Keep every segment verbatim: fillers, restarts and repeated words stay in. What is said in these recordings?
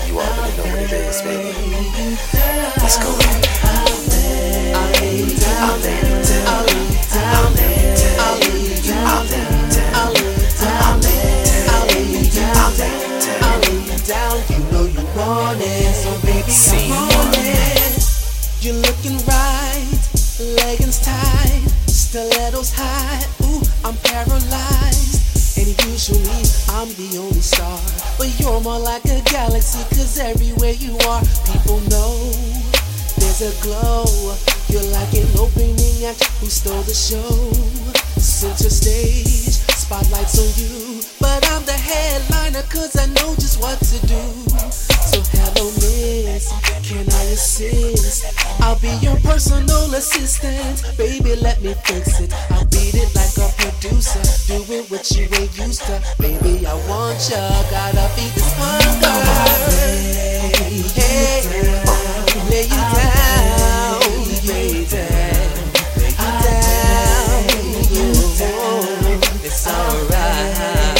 You already know what it is, baby. Let's go. I'll lay you down. I'll lay you down. I'll lay you down. I'll lay you down. I'll lay you down. I'll lay you down. I'll lay you down. I'll lay you down. You know you want it, so baby, I'm on it. You're looking right, leggings tight, stilettos high. Ooh, I'm paralyzed. And usually I'm the only star, but you're more like a galaxy, cause everywhere you are, people know there's a glow. You're like an opening act who stole the show. Center stage, spotlights on you, but I'm the headliner cause I know just what to do. So hello miss, can I assist? I'll be your personal assistant. Baby, let me fix it. I'll beat it like a producer, doing what you ain't used to. Baby, I want ya, gotta feed this hunger. Hey, hey, lay you down, lay you down, lay you down. It's alright.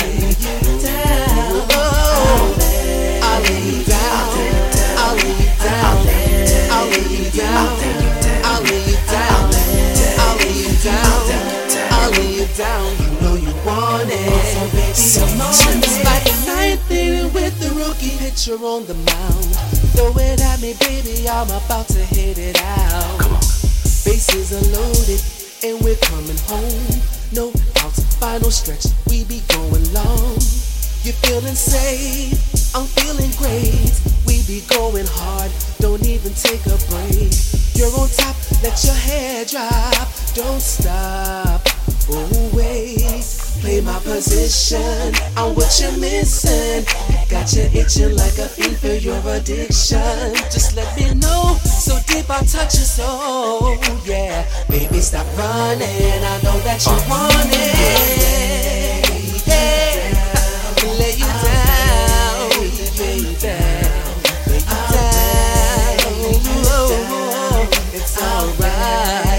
Oh, I'll lay you down, I'll lay you down, I'll lay you down, I'll lay you down, I'll lay you down, I'll lay you down. You know you want it, so baby, it's like a ninth inning with the rookie pitcher on the mound. Throw it at me, baby, I'm about to hit it out. Come on. Bases are loaded, and we're coming home. No outs, final stretch, we be going long. You're feeling safe, I'm feeling great. We be going hard, don't even take a break. You're on top, let your hair drop, don't stop. Oh wait, play my position, I'm what you're missing. Got you itching like a fiend for your addiction. Just let me know, so deep I'll touch your soul. Yeah, baby, stop running, I know that you want it. Yeah, lay you down, lay you down, lay you down. Oh, it's alright.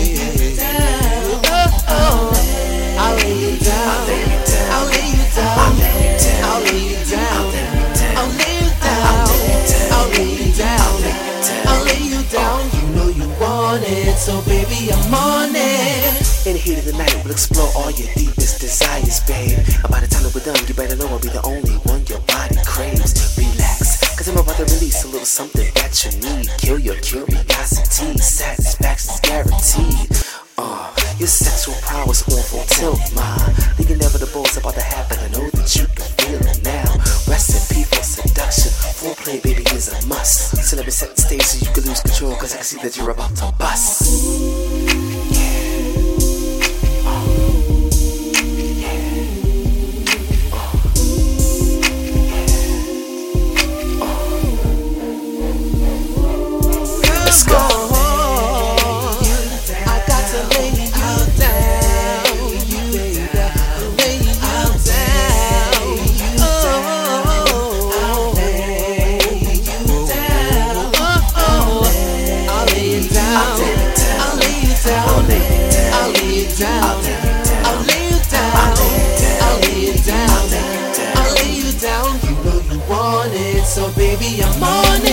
I'll lay you down, I'll lay you down, I'll lay you down, I'll lay you down, I'll lay you down, I'll lay you down, I'll lay you down. You know you want it, so baby, I'm on it. In the heat of the night, we'll explore all your deepest desires, babe. And by the time that we're done, you better know I'll be the only one your body craves. Relax, cause I'm about to release a little something that you need. Kill your curiosity, satisfaction's guaranteed. Uh, your sexual prowess on full tilt, ma. The inevitable's about to happen, I know that you can feel it now. Recipe for seduction, foreplay, baby, is a must. So let me set the stage so you can lose control, cause I can see that you're about to bust. Let's go. I got to lay you down, you baby, lay you down. Oh, I'll lay you down. Oh, I'll lay you down. I'll lay you down. I'll lay you down. I'll lay you down. I'll lay you down. I'll lay you down. You know you want it, so baby, I'm on it.